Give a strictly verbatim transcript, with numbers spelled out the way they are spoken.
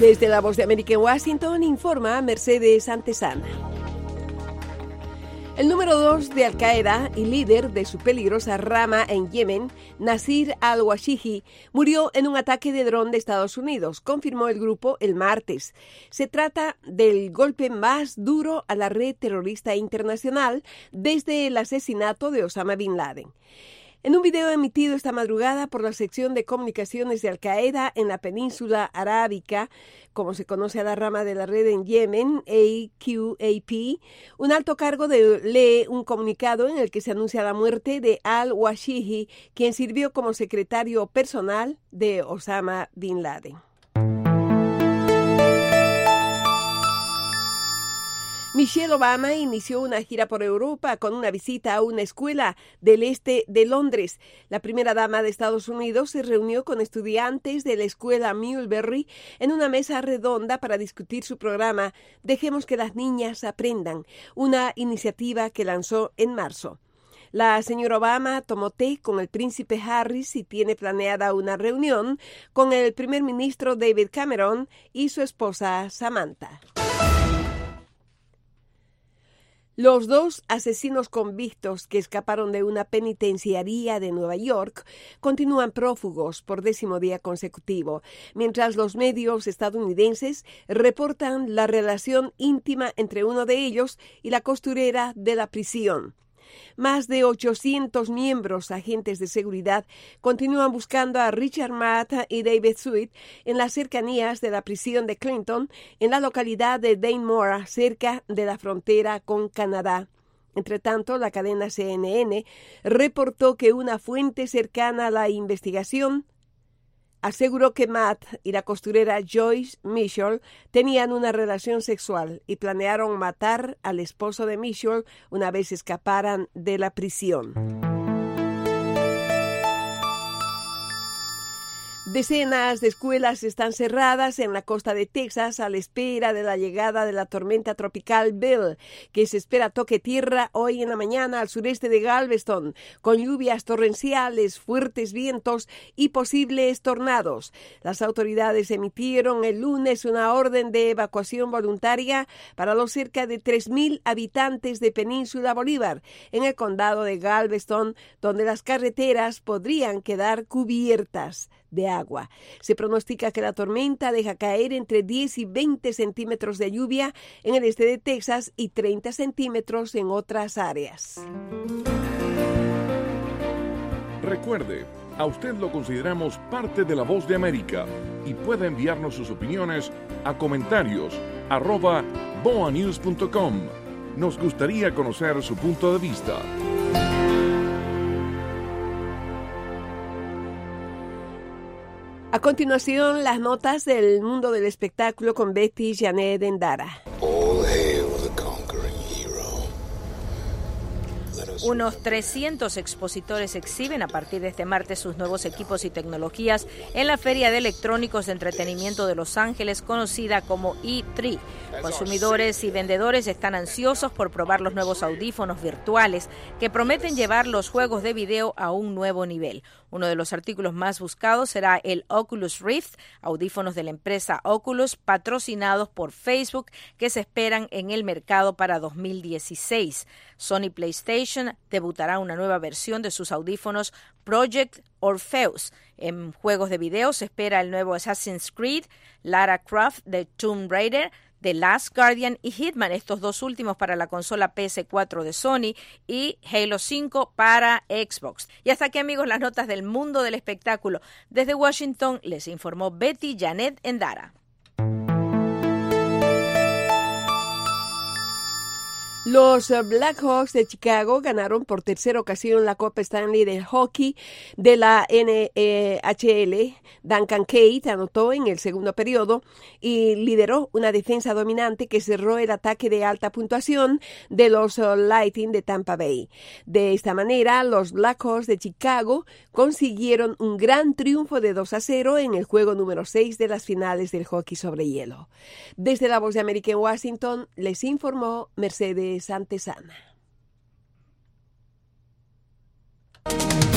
Desde la Voz de América en Washington informa Mercedes Antesana. El número dos de Al-Qaeda y líder de su peligrosa rama en Yemen, Nasir al-Washihi, murió en un ataque de dron de Estados Unidos, confirmó el grupo el martes. Se trata del golpe más duro a la red terrorista internacional desde el asesinato de Osama Bin Laden. En un video emitido esta madrugada por la sección de comunicaciones de Al-Qaeda en la península arábica, como se conoce a la rama de la red en Yemen, A Q A P, un alto cargo de, lee un comunicado en el que se anuncia la muerte de al-Washihi, quien sirvió como secretario personal de Osama Bin Laden. Michelle Obama inició una gira por Europa con una visita a una escuela del este de Londres. La primera dama de Estados Unidos se reunió con estudiantes de la escuela Mulberry en una mesa redonda para discutir su programa Dejemos que las niñas aprendan, una iniciativa que lanzó en marzo. La señora Obama tomó té con el príncipe Harris y tiene planeada una reunión con el primer ministro David Cameron y su esposa Samantha. Los dos asesinos convictos que escaparon de una penitenciaría de Nueva York continúan prófugos por décimo día consecutivo, mientras los medios estadounidenses reportan la relación íntima entre uno de ellos y la costurera de la prisión. Más de ochocientos miembros, agentes de seguridad, continúan buscando a Richard Matt y David Sweet en las cercanías de la prisión de Clinton, en la localidad de Dannemora, cerca de la frontera con Canadá. Entre tanto, la cadena C N N reportó que una fuente cercana a la investigación aseguró que Matt y la costurera Joyce Mitchell tenían una relación sexual y planearon matar al esposo de Mitchell una vez escaparan de la prisión. Decenas de escuelas están cerradas en la costa de Texas a la espera de la llegada de la tormenta tropical Bill, que se espera toque tierra hoy en la mañana al sureste de Galveston, con lluvias torrenciales, fuertes vientos y posibles tornados. Las autoridades emitieron el lunes una orden de evacuación voluntaria para los cerca de tres mil habitantes de Península Bolívar, en el condado de Galveston, donde las carreteras podrían quedar cubiertas de agua. Se pronostica que la tormenta deja caer entre diez y veinte centímetros de lluvia en el este de Texas y treinta centímetros en otras áreas. Recuerde, a usted lo consideramos parte de la Voz de América y puede enviarnos sus opiniones a comentarios arroba boa news punto com. Nos gustaría conocer su punto de vista. A continuación, las notas del mundo del espectáculo con Betty Janet Endara. All hail the conquering hero. Unos trescientos expositores exhiben a partir de este martes sus nuevos equipos y tecnologías en la Feria de Electrónicos de Entretenimiento de Los Ángeles, conocida como E tres. Consumidores y vendedores están ansiosos por probar los nuevos audífonos virtuales que prometen llevar los juegos de video a un nuevo nivel. Uno de los artículos más buscados será el Oculus Rift, audífonos de la empresa Oculus, patrocinados por Facebook, que se esperan en el mercado para dos mil dieciséis. Sony PlayStation debutará una nueva versión de sus audífonos Project Orpheus. En juegos de video se espera el nuevo Assassin's Creed, Lara Croft de Tomb Raider, The Last Guardian y Hitman, estos dos últimos para la consola P S cuatro de Sony, y Halo cinco para Xbox. Y hasta aquí, amigos, las notas del mundo del espectáculo. Desde Washington les informó Betty Janet Endara. Los Blackhawks de Chicago ganaron por tercera ocasión la Copa Stanley de hockey de la N H L. Duncan Keith anotó en el segundo periodo y lideró una defensa dominante que cerró el ataque de alta puntuación de los Lightning de Tampa Bay. De esta manera, los Blackhawks de Chicago consiguieron un gran triunfo de dos a cero en el juego número seis de las finales del hockey sobre hielo. Desde la Voz de América en Washington, les informó Mercedes Antesana.